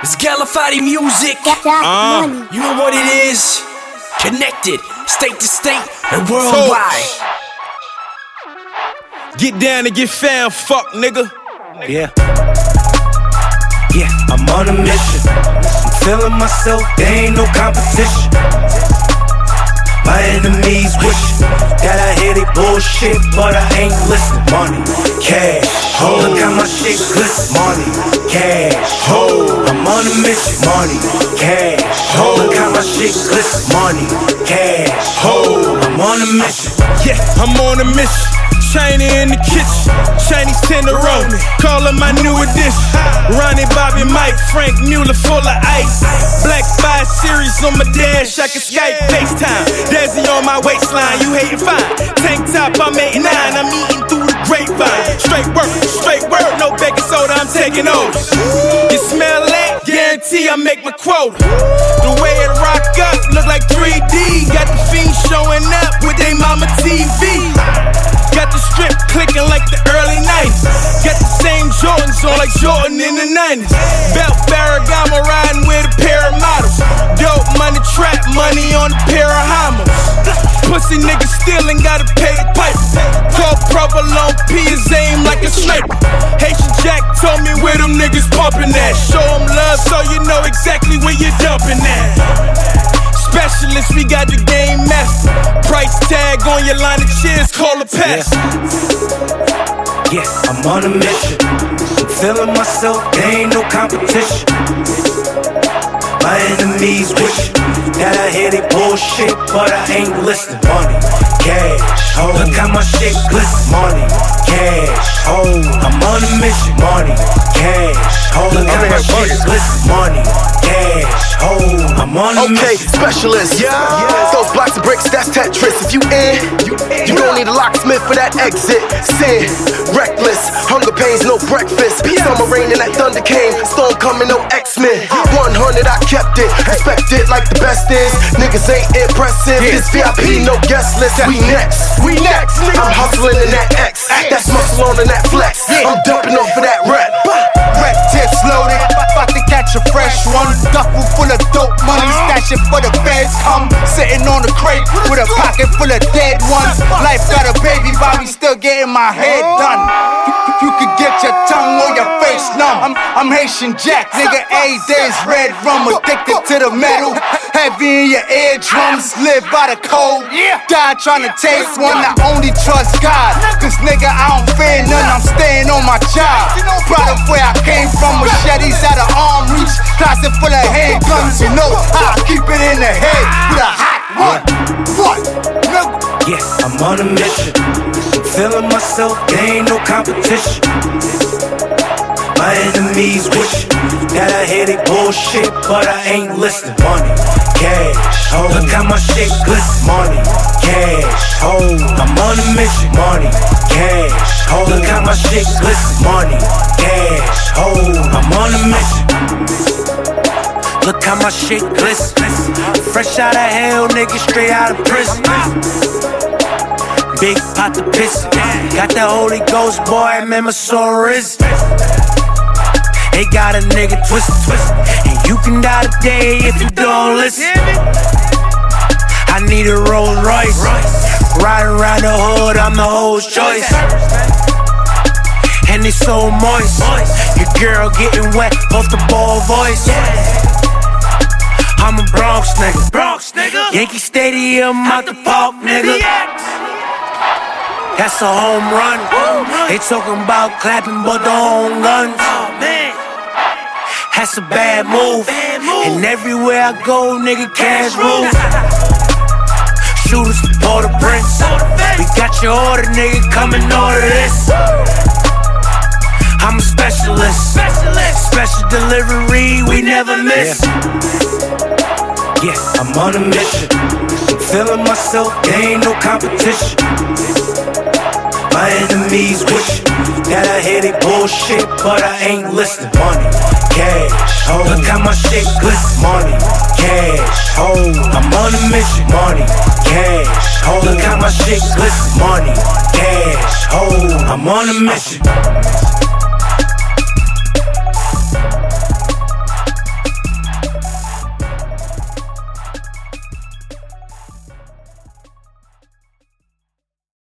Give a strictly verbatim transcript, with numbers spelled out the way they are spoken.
It's Galifati music. Uh, you know what it is? Connected, state to state and worldwide. Get down and get found, fuck nigga. Yeah. Yeah, I'm on a mission. I'm feeling myself, there ain't no competition. My enemies wishing that I hear they bullshit, but I ain't listening. Money, cash, ho. Look how my shit glisten. Money, cash, ho. I'm on a mission. Money, cash, ho. Look how my shit glisten. Money, cash, ho. I'm on a mission. Yeah, I'm on a mission. China in the kitchen, Chinese tenderoni, callin' my new addition. Ronnie, Bobby, Mike, Frank Mueller full of ice. Black five series on my dash, I can Skype FaceTime. Dazzy on my waistline, you hatin' fine. Tank top, I'm eighty-nine, I'm eating through the grapevine. Straight work, straight word, no baking soda, I'm taking orders. You smell that? Guarantee I make my quota. The way it rock up, look like three D. Got the fiends showing up with they mama T V. Got the strip clicking like the early nineties. Got the same Jordans on like Jordan in the nineties. Belt Ferragamo riding with a pair of models. Dope money, trap money on a pair of Hammers. Pussy niggas stealing, gotta pay the piper. Call provolone P is aim like a sniper. Haitian Jack told me where them niggas pumping at. Show them love so you know exactly where you're dumping at. Specialists, we got the game master. Price tag on your line of cheers, call a pass. Yeah. yeah, I'm on a mission. I'm feeling myself, there ain't no competition. My enemies wishing that I hear they bullshit, but I ain't listening. Money, cash, ho. Look how my shit glisten. Money, cash, ho. I'm on a mission. Money, cash, ho. Look how my shit glisten. Money, cash, ho. I'm on a okay, mission. specialist. Yeah. Those blocks of bricks, that's Tetris. If you in, you gon' need a locksmith for that exit. Sin, reckless, hunger pains, no breakfast. Summer rain and that thunder came. Storm coming, no X-Men. one hundred, I kept it. Respect it like the best is. Niggas ain't impressive. This V I P, no guest list. We next. We next. I'm hustling in that X. That's muscle on in that flex. I'm dumping off of that rep. Rep tips loaded. About to catch a fresh one. Duffel full of dope money. Stash it for the feds come. Sitting on the crate with a pocket full of dead ones. Life got a baby, but me still getting my head done. You, you could get your tongue or your face numb. I'm, I'm Haitian Jack, nigga. Every day's red rum. Addicted to the metal. Heavy in your eardrums. Live by the code. God trying to taste one. I only trust God. Cause nigga, I don't fear none. I'm staying on my job. Proud of where I came from. Machetes out of arm reach. Closet full of handguns. You know how I keep it in the head with a hot one. What? Nigga. Yeah, I'm on a mission. I'm feeling myself, there ain't no competition. My enemies wishing that I hear they bullshit, but I ain't listening. Money, cash, ho. Look how my shit glisten. Money, cash, ho. I'm on a mission. Money, cash, ho. Look how my shit glisten. Money, cash, ho. I'm on a mission. Look how my shit glisten. Fresh out of hell, nigga, straight out of prison. Big pot to piss. Got the Holy Ghost, boy, man, my soul is. They got a nigga twisted, twisted. And you can die today if you don't listen. I need a Rolls Royce. Riding around the hood, I'm the host choice. And it's so moist. Your girl getting wet off the ball voice. I'm a Bronx nigga. Bronx nigga. Yankee Stadium out the park, nigga. That's a home run. They talking about clapping, but the home guns. That's a bad move. And everywhere I go, nigga, cash rule. Shooters, Port au Prince. We got your order, nigga, come and order this. I'm a specialist. Special delivery, we never miss. Yeah, I'm on a mission. I'm feeling myself, there ain't no competition. My enemies wishing that I hear they bullshit, but I ain't listening. Money, cash, ho. Look how my shit glisten. Money, cash, ho. I'm on a mission. Money, cash, ho. Look how my shit glisten. Money, cash, ho. I'm on a mission.